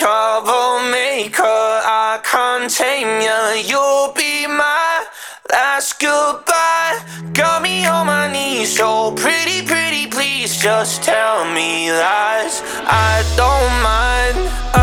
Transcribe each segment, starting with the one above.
troublemaker, I can't tame ya. You'll be my last goodbye. Got me on my knees, so pretty, pretty, please just tell me lies. I don't mind.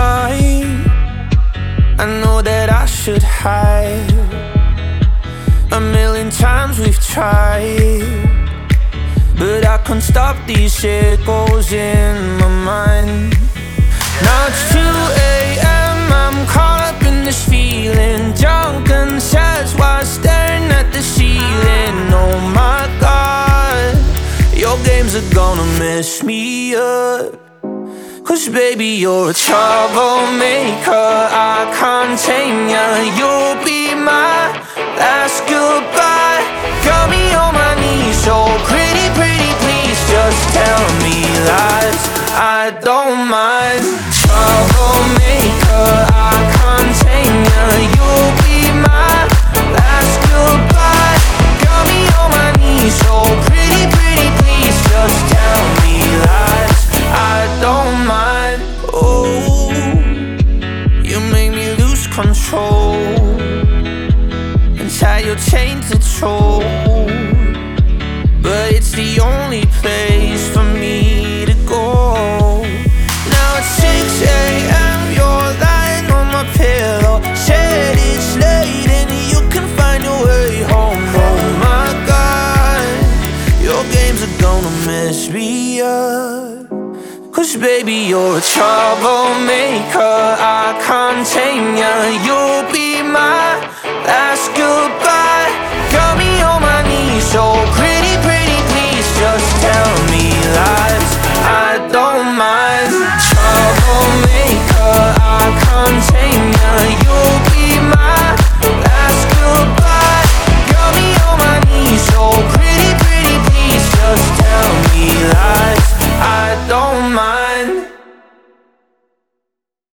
I know that I should hide. A million times we've tried, but I can't stop these echoes in my mind. Now it's 2 a.m., I'm caught up in this feeling, drunk and sad while staring at the ceiling. Oh my God, your games are gonna mess me up. 'Cause baby, you're a troublemaker, I can't tame ya. You'll be my last goodbye. Got me on my knees, so pretty, pretty, please just tell me lies. I don't mind. Troublemaker, I can't tame ya. You'll be my last goodbye. Got me on my knees, so pretty, pretty, please just tell me lies. I don't mind. Oh, you make me lose control and tie your chain to toe, but it's the only place for me to go. Now it's 6 a.m., you're lying on my pillow. Said it's late and you can find your way home. Oh my God, your games are gonna mess me up. 'Cause baby, you're a troublemaker,